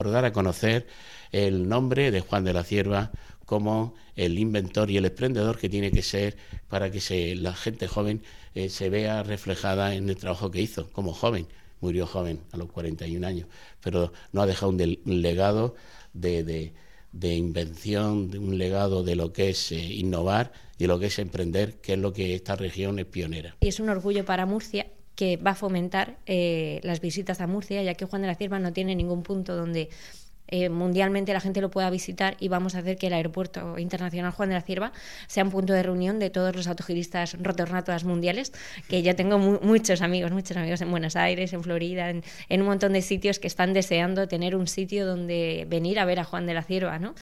dar a conocer el nombre de Juan de la Cierva como el inventor y el emprendedor que tiene que ser para que la gente joven se vea reflejada en el trabajo que hizo como joven. Murió joven, a los 41 años, pero no ha dejado un legado de invención, de un legado de lo que es innovar y lo que es emprender, que es lo que esta región es pionera. Y es un orgullo para Murcia, que va a fomentar las visitas a Murcia, ya que Juan de la Cierva no tiene ningún punto donde mundialmente la gente lo pueda visitar, y vamos a hacer que el Aeropuerto Internacional Juan de la Cierva sea un punto de reunión de todos los autogiristas rotornatas mundiales, que yo tengo muchos amigos en Buenos Aires, en Florida, en un montón de sitios que están deseando tener un sitio donde venir a ver a Juan de la Cierva, ¿no?